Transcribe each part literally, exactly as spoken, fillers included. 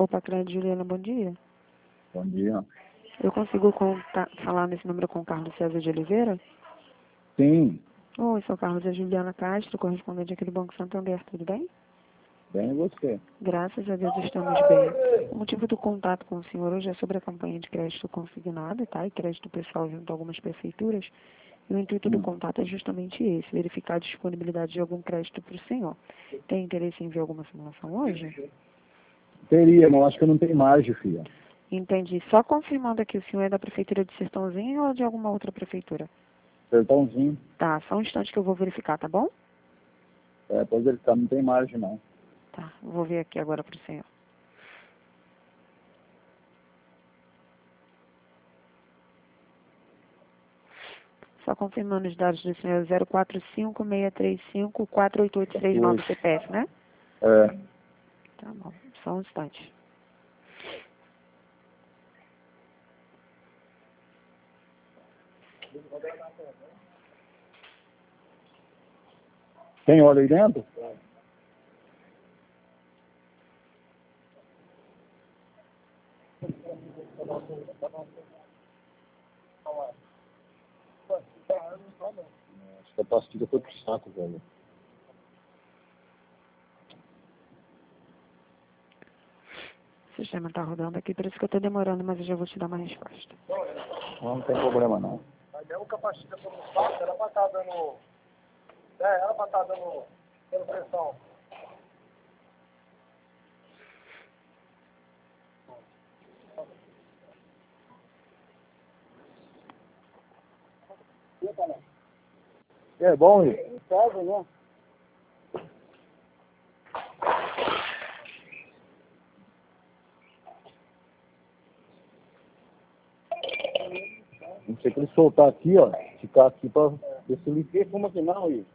Opa, Crédito Juliana, bom dia. Bom dia. Eu consigo conta- falar nesse número com o Carlos César de Oliveira? Sim, Oi, sou Carlos é Juliana Castro, correspondente aqui do Banco Santander, tudo bem? bem você. Graças a Deus estamos bem. O motivo do contato com o senhor hoje é sobre a campanha de crédito consignado, tá? E crédito pessoal junto a algumas prefeituras. E o intuito do Hum. contato é justamente esse, verificar a disponibilidade de algum crédito para o senhor. Tem interesse em ver alguma simulação hoje? Teria, mas acho que eu não tenho margem, filha. Entendi. Só confirmando aqui, o senhor é da prefeitura de Sertãozinho ou de alguma outra prefeitura? Sertãozinho. Tá, só um instante que eu vou verificar, tá bom? É, pois ele tá, não tem margem, não. Tá, vou ver aqui agora para o senhor. Só confirmando os dados do senhor, zero quatro cinco, seis três cinco, quatro oito oito três nove C P F, né? É, Tá bom, só um instante. tem óleo aí dentro? Acho que a pastilha foi pro saco, velho. O sistema está rodando aqui, por isso que eu estou demorando, mas eu já vou te dar uma resposta. Não, não tem problema, não. Mas mesmo que a pastilha for no saco, era pra estar dando. É, era pra estar dando, dando pressão. É bom, Rick? Serve, né? Não sei que ele soltar aqui, ó. Ficar aqui pra ver se ele... E fuma que não, Rick.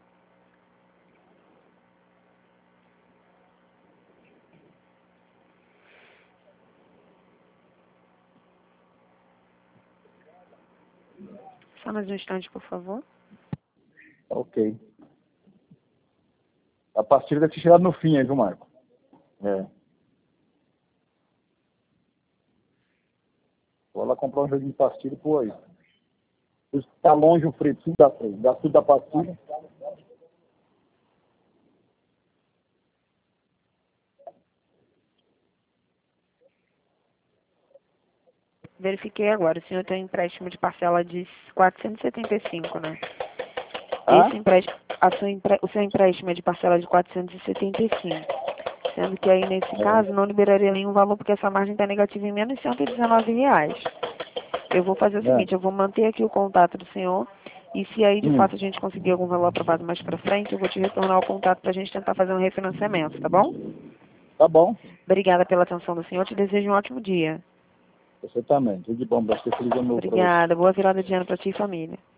Só mais um instante, por favor. Ok. A pastilha deve ter chegado no fim aí, viu, Marco? É. Vou lá comprar um joguinho de pastilha e pôr aí. Tá longe o fretinho da frente. Dá tudo da pastilha. Verifiquei agora, o senhor tem um empréstimo de parcela de quatrocentos e setenta e cinco, né? Hã? Esse empréstimo, a sua empre- o seu empréstimo é de parcela de quatrocentos e setenta e cinco. Sendo que aí, nesse caso, não liberaria nenhum valor, porque essa margem está negativa em menos cento e dezenove reais. Eu vou fazer o É. seguinte, eu vou manter aqui o contato do senhor, e se aí, de Hum. fato, a gente conseguir algum valor aprovado mais para frente, eu vou te retornar o contato para a gente tentar fazer um refinanciamento, tá bom? Tá bom. Obrigada pela atenção do senhor, te desejo um ótimo dia. Você também. Tudo de bom pra você. Feliz ano novo pra você. Obrigada, boa virada de ano para ti e família.